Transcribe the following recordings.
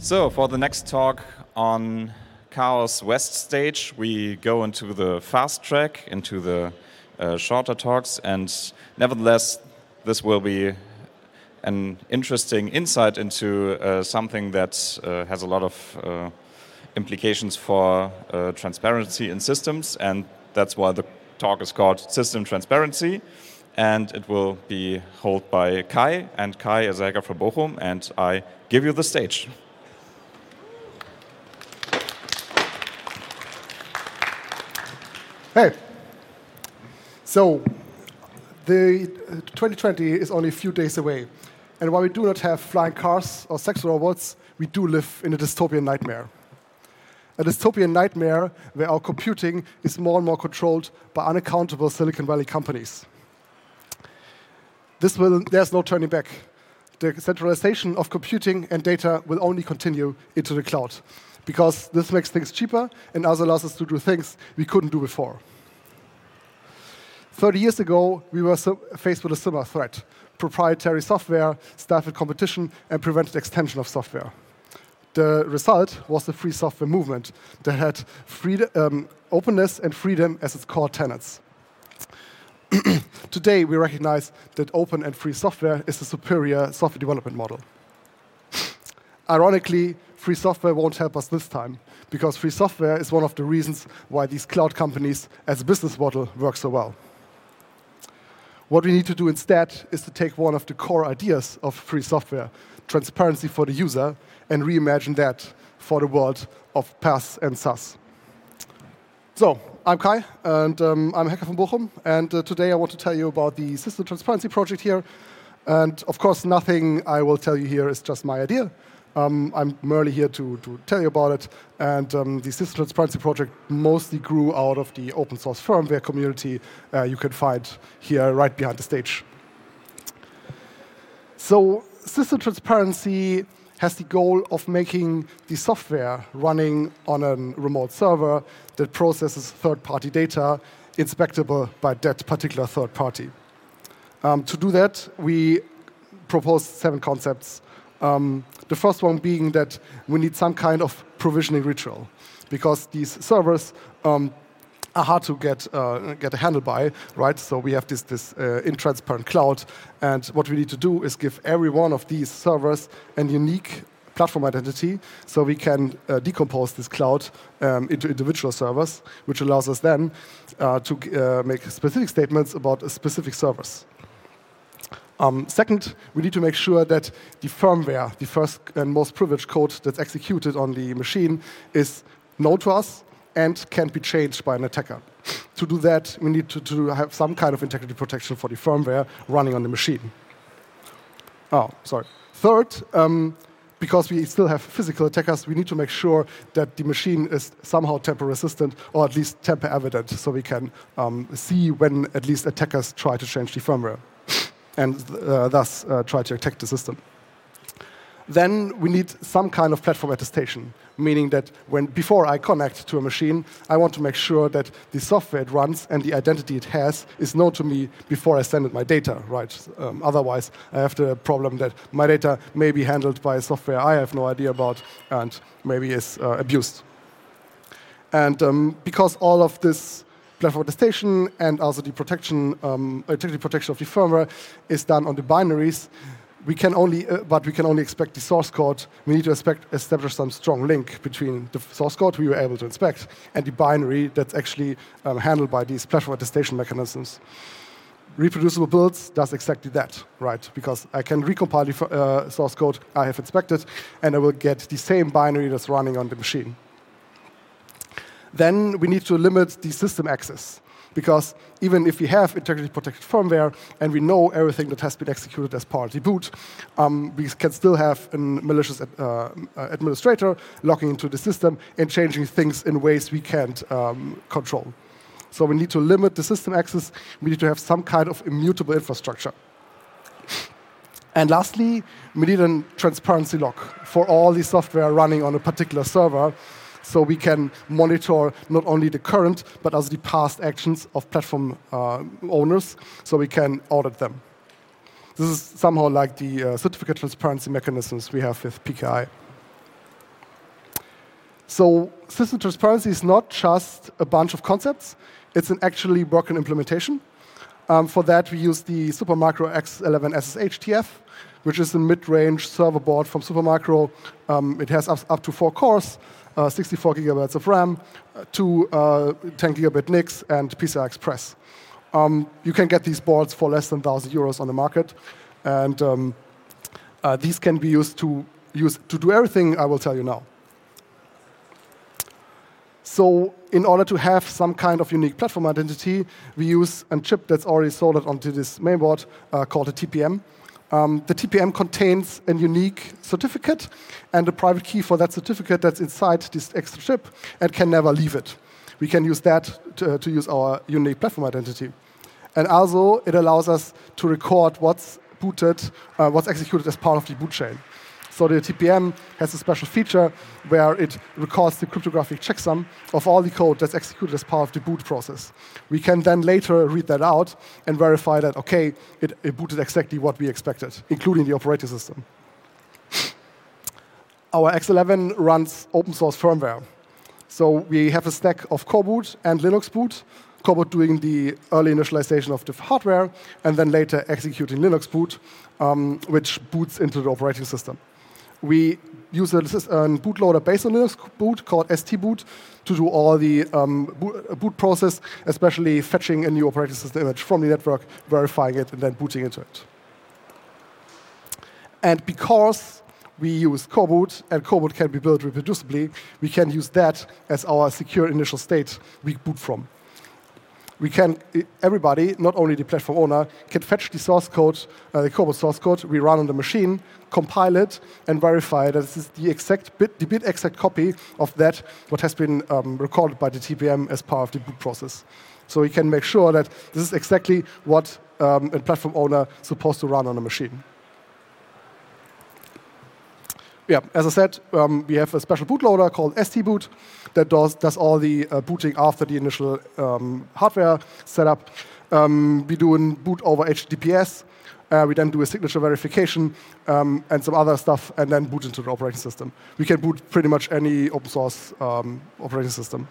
So for the next talk on Chaos West stage, we go into the fast track, into the shorter talks, and nevertheless, this will be an interesting insight into something that has a lot of implications for transparency in systems, and that's why the talk is called System Transparency, and it will be held by Kai, and Kai is a hacker from Bochum, and I give you the stage. Hey, so the 2020 is only a few days away, and while we do not have flying cars or sex robots, we do live in a dystopian nightmare. A dystopian nightmare where our computing is more and more controlled by unaccountable Silicon Valley companies. There's no turning back. The centralization of computing and data will only continue into the cloud, because this makes things cheaper and also allows us to do things we couldn't do before. 30 years ago, we were faced with a similar threat. Proprietary software stifled competition and prevented extension of software. The result was the free software movement that had openness and freedom as its core tenets. Today, we recognize that open and free software is the superior software development model. Ironically, free software won't help us this time, because free software is one of the reasons why these cloud companies as a business model work so well. What we need to do instead is to take one of the core ideas of free software, transparency for the user, and reimagine that for the world of PaaS and SaaS. So, I'm Kai, and I'm a hacker from Bochum, and today I want to tell you about the System Transparency project here. And of course, nothing I will tell you here is just my idea. I'm merely here to tell you about it, and the System Transparency project mostly grew out of the open source firmware community you can find here right behind the stage. So System Transparency has the goal of making the software running on a remote server that processes third-party data inspectable by that particular third party. To do that, we proposed 7 concepts. The first one being that we need some kind of provisioning ritual, because these servers are hard to get a handle by, right? So we have this intransparent cloud, and what we need to do is give every one of these servers a unique platform identity, so we can decompose this cloud into individual servers, which allows us then to make specific statements about specific servers. Second, we need to make sure that the firmware, the first and most privileged code that's executed on the machine, is known to us and can't be changed by an attacker. To do that, we need to have some kind of integrity protection for the firmware running on the machine. Third, because we still have physical attackers, we need to make sure that the machine is somehow tamper resistant, or at least tamper evident, so we can see when at least attackers try to change the firmware, and thus try to attack the system. Then we need some kind of platform attestation, meaning that before I connect to a machine, I want to make sure that the software it runs and the identity it has is known to me before I send it my data, right? Otherwise, I have the problem that my data may be handled by software I have no idea about and maybe is abused. And because all of this platform attestation and also the integrity protection of the firmware is done on the binaries, we can only expect the source code. We need to establish some strong link between the source code we were able to inspect and the binary that's actually handled by these platform attestation mechanisms. Reproducible builds does exactly that, right? Because I can recompile the source code I have inspected, and I will get the same binary that's running on the machine. Then we need to limit the system access, because even if we have integrity-protected firmware and we know everything that has been executed as part of the boot, we can still have a malicious administrator logging into the system and changing things in ways we can't control. So we need to limit the system access. We need to have some kind of immutable infrastructure. And lastly, we need a transparency log for all the software running on a particular server, so we can monitor not only the current, but also the past actions of platform owners, so we can audit them. This is somehow like the certificate transparency mechanisms we have with PKI. So system transparency is not just a bunch of concepts. It's an actually working implementation. For that, we use the Supermicro X11 SSH TF, which is a mid-range server board from Supermicro. It has up to 4 cores, 64 gigabytes of RAM, 2 10 gigabit NICs, and PCI Express. You can get these boards for less than €1,000 on the market, and these can be used to do everything I will tell you now. So in order to have some kind of unique platform identity, we use a chip that's already soldered onto this mainboard called a TPM. The TPM contains a unique certificate and a private key for that certificate that's inside this extra chip and can never leave it. We can use that to use our unique platform identity. And also, it allows us to record what's booted, what's executed as part of the boot chain. So the TPM has a special feature where it records the cryptographic checksum of all the code that's executed as part of the boot process. We can then later read that out and verify that, okay, it booted exactly what we expected, including the operating system. Our X11 runs open source firmware. So we have a stack of Coreboot and Linux Boot, Coreboot doing the early initialization of the hardware, and then later executing Linux Boot, which boots into the operating system. We use a bootloader based on Linux Boot called STBoot to do all the boot process, especially fetching a new operating system image from the network, verifying it, and then booting into it. And because we use Coreboot, and Coreboot can be built reproducibly, we can use that as our secure initial state we boot from. Everybody, not only the platform owner, can fetch the source code, the Coreboot source code we run on the machine, compile it, and verify that this is the bit exact copy of that what has been recorded by the TPM as part of the boot process. So we can make sure that this is exactly what a platform owner is supposed to run on a machine. Yeah, as I said, we have a special bootloader called STBoot that does all the booting after the initial hardware setup. We do a boot over HTTPS. We then do a signature verification and some other stuff, and then boot into the operating system. We can boot pretty much any open source operating system.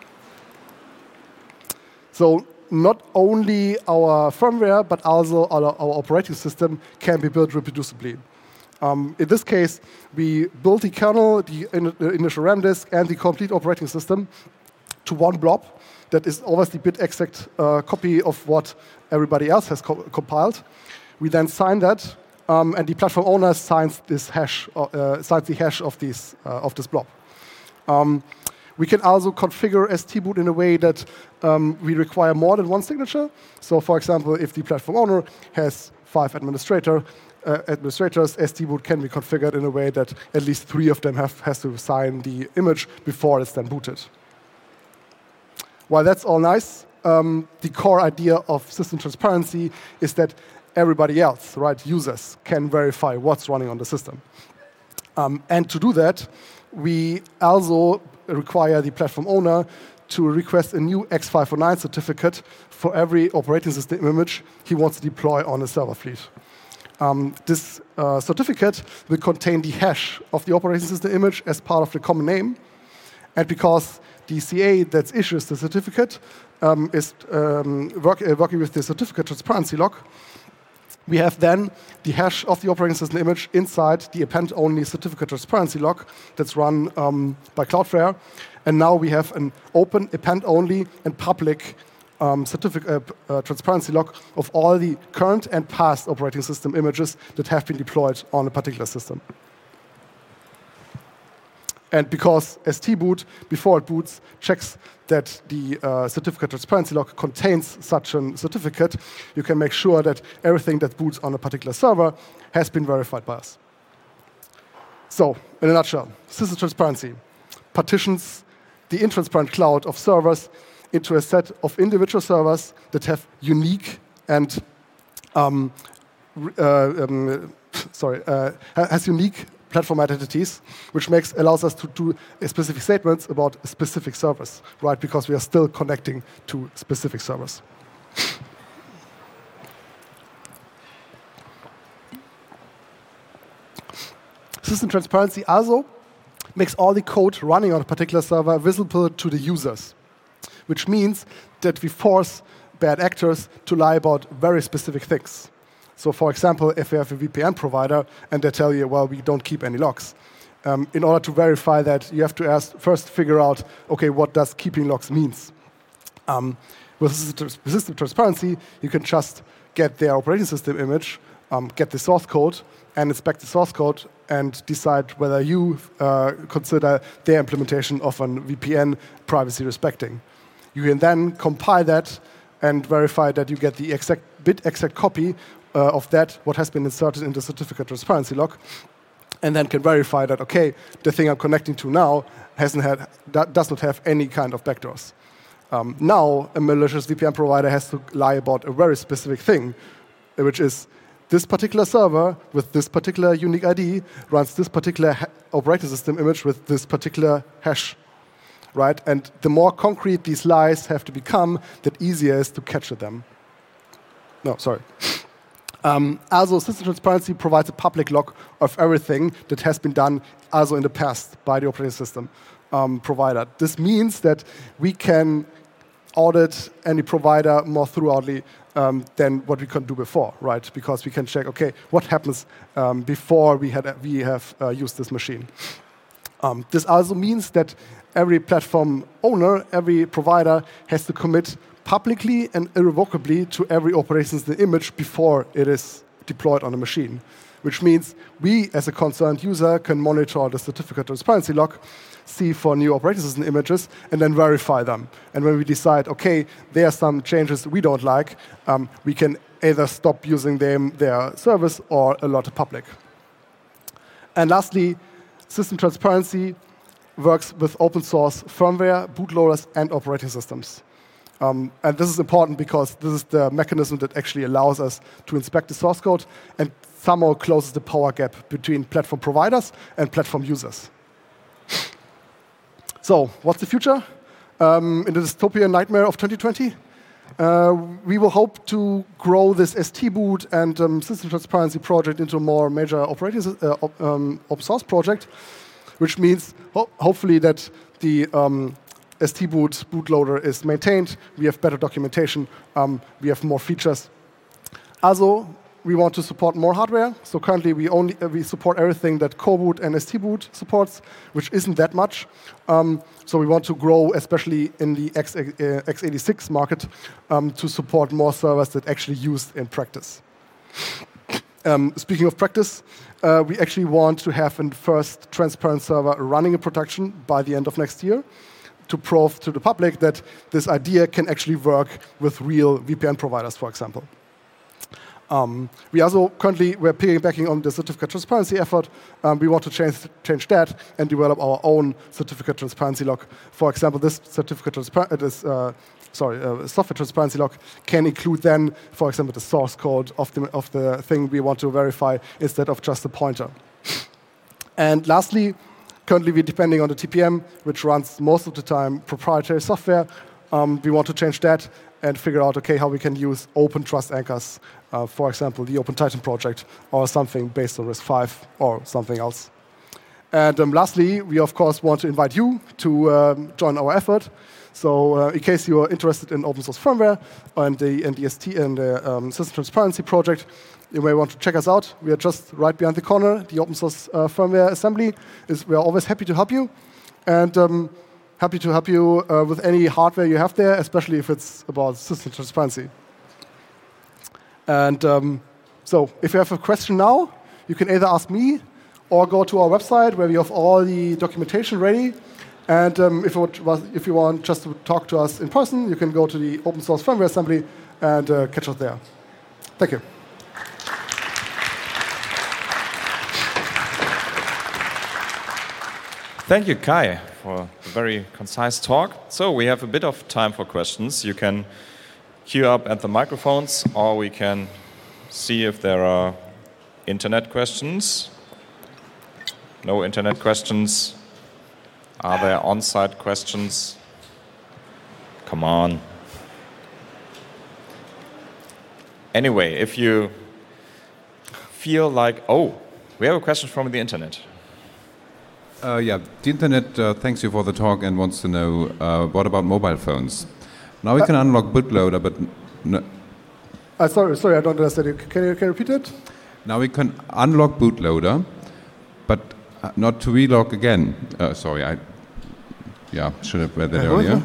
So not only our firmware, but also our operating system can be built reproducibly. In this case, we built the kernel, the initial RAM disk, and the complete operating system to one blob that is always the bit exact copy of what everybody else has compiled. We then sign that, and the platform owner signs this hash, signs the hash of this blob. We can also configure STBoot in a way that we require more than one signature. So, for example, if the platform owner has 5 administrators, STBoot can be configured in a way that at least 3 of them has to sign the image before it's then booted. While that's all nice, the core idea of system transparency is that everybody else, right, users, can verify what's running on the system. And to do that, we also require the platform owner to request a new X509 certificate for every operating system image he wants to deploy on a server fleet. This certificate will contain the hash of the operating system image as part of the common name. And because the CA that issues the certificate is working with the certificate transparency lock, we have then the hash of the operating system image inside the append-only certificate transparency lock that's run by Cloudflare. And now we have an open append-only and public certificate transparency lock of all the current and past operating system images that have been deployed on a particular system. And because STBoot, before it boots, checks that the certificate transparency lock contains such a certificate, you can make sure that everything that boots on a particular server has been verified by us. So, in a nutshell, system transparency partitions the intransparent cloud of servers into a set of individual servers that have unique and has unique platform identities, which allows us to do specific statements about specific servers, right? Because we are still connecting to specific servers. System transparency also makes all the code running on a particular server visible to the users, which means that we force bad actors to lie about very specific things. So for example, if you have a VPN provider and they tell you, well, we don't keep any logs, in order to verify that, you have to first figure out, okay, what does keeping logs means? With system transparency, you can just get their operating system image, get the source code, and inspect the source code and decide whether you consider their implementation of a VPN privacy respecting. You can then compile that and verify that you get the exact copy of that, what has been inserted in the certificate transparency log, and then can verify that, okay, the thing I'm connecting to now does not have any kind of backdoors. Now, a malicious VPN provider has to lie about a very specific thing, which is this particular server with this particular unique ID runs this particular operating system image with this particular hash, right? And the more concrete these lies have to become, the easier it is to capture them. No, sorry. Also, system transparency provides a public log of everything that has been done also in the past by the operating system provider. This means that we can audit any provider more thoroughly than what we could do before, right? Because we can check, okay, what happens before we have used this machine. This also means that every platform owner, every provider has to commit publicly and irrevocably to every operating system image before it is deployed on a machine, which means we, as a concerned user, can monitor the certificate transparency log, see for new operating system images, and then verify them. And when we decide, okay, there are some changes we don't like, we can either stop using their service or alert the public. And lastly, system transparency works with open source firmware, bootloaders, and operating systems. And this is important because this is the mechanism that actually allows us to inspect the source code and somehow closes the power gap between platform providers and platform users. So, what's the future? In the dystopian nightmare of 2020, we will hope to grow this ST-boot and system transparency project into a more major open source project, which means hopefully that the ST-boot bootloader is maintained, we have better documentation, we have more features. Also, we want to support more hardware. So currently we support everything that Coreboot and ST-boot supports, which isn't that much. So we want to grow, especially in the x86 market, to support more servers that actually used in practice. Speaking of practice, we actually want to have a first transparent server running in production by the end of next year, to prove to the public that this idea can actually work with real VPN providers, for example. We also we're piggybacking on the certificate transparency effort. We want to change that and develop our own certificate transparency log. For example, this software transparency log can include then, for example, the source code of the thing we want to verify instead of just a pointer. And lastly, currently we're depending on the TPM, which runs most of the time proprietary software. We want to change that and figure out, okay, how we can use open trust anchors, for example, the OpenTitan project, or something based on RISC-V or something else. And lastly, we of course want to invite you to join our effort. So in case you are interested in open source firmware and the system transparency project, you may want to check us out. We are just right behind the corner. The open source firmware assembly we are always happy to help you. And happy to help you with any hardware you have there, especially if it's about system transparency. And so if you have a question now, you can either ask me or go to our website where we have all the documentation ready. And if you want just to talk to us in person, you can go to the open source firmware assembly and catch us there. Thank you. Thank you, Kai, for a very concise talk. So we have a bit of time for questions. You can queue up at the microphones, or we can see if there are internet questions. No internet questions. Are there on-site questions? Come on. Anyway, if you feel like, oh, we have a question from the internet. Yeah, the internet thanks you for the talk and wants to know what about mobile phones? Now we can unlock bootloader, but sorry, I don't understand. Can you repeat it? now we can unlock bootloader, but not to relog again. Sorry, I should have read that earlier.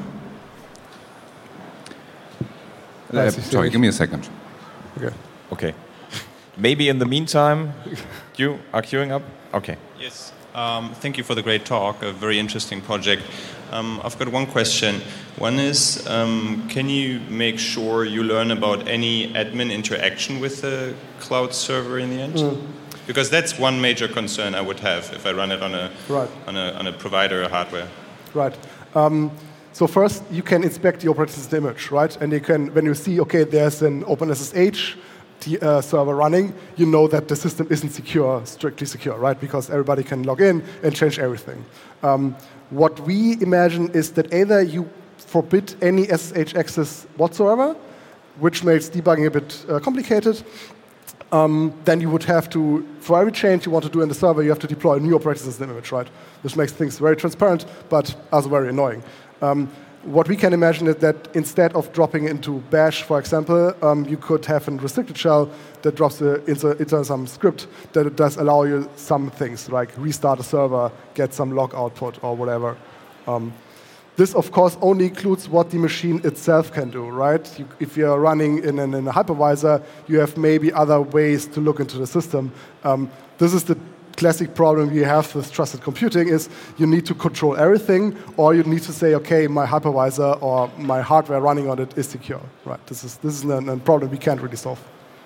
Sorry, give me a second. Okay. Maybe in the meantime, you are queuing up? Okay. Yes. Thank you for the great talk, a very interesting project. I've got one question. One is, can you make sure you learn about any admin interaction with the cloud server in the end? Because that's one major concern I would have if I run it on a provider hardware. Right. So first, you can inspect the operating system image, right? And you can, when you see, okay, there's an OpenSSH server running, you know that the system isn't secure, strictly secure, right? Because everybody can log in and change everything. What we imagine is that either you forbid any SSH access whatsoever, which makes debugging a bit complicated. Then you would have to, for every change you want to do in the server, you have to deploy a new operating system image, right? This makes things very transparent, but also very annoying. What we can imagine is that instead of dropping into Bash, for example, you could have a restricted shell that drops into some script that does allow you some things, like restart a server, get some log output, or whatever. This, of course, only includes what the machine itself can do, right? If you're running in a hypervisor, you have maybe other ways to look into the system. This is the classic problem you have with trusted computing is you need to control everything, or you need to say, okay, my hypervisor or my hardware running on it is secure, right? This is a problem we can't really solve.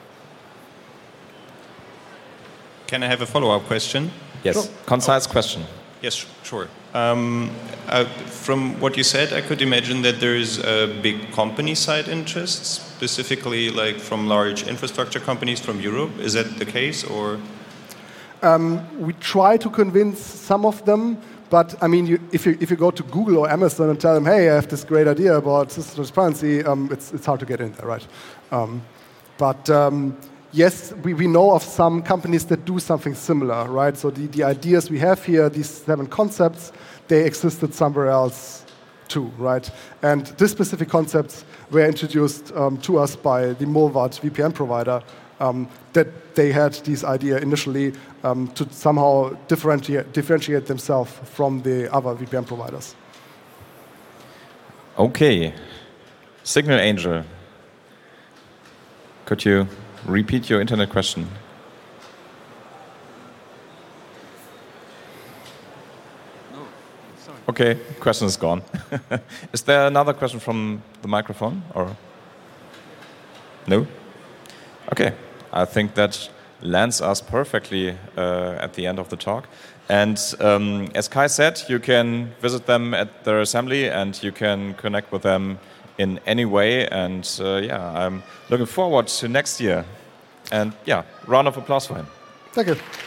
Can I have a follow-up question? Yes, sure. Concise question. Yes, sure. From what you said, I could imagine that there is a big company side interest, specifically like from large infrastructure companies from Europe. Is that the case, or? We try to convince some of them, but I mean, if you go to Google or Amazon and tell them, hey, I have this great idea about system transparency, it's hard to get in there, right? Yes, we know of some companies that do something similar, right? So the ideas we have here, these 7 concepts, they existed somewhere else too, right? And these specific concepts were introduced to us by the Mullvad VPN provider, that they had this idea initially to somehow differentiate themselves from the other VPN providers. Okay. Signal Angel, could you repeat your internet question? No, sorry. Okay, question is gone. Is there another question from the microphone, or no? Okay, I think that lands us perfectly at the end of the talk. And as Kai said, you can visit them at their assembly and you can connect with them in any way. And I'm looking forward to next year. And round of applause for him. Thank you.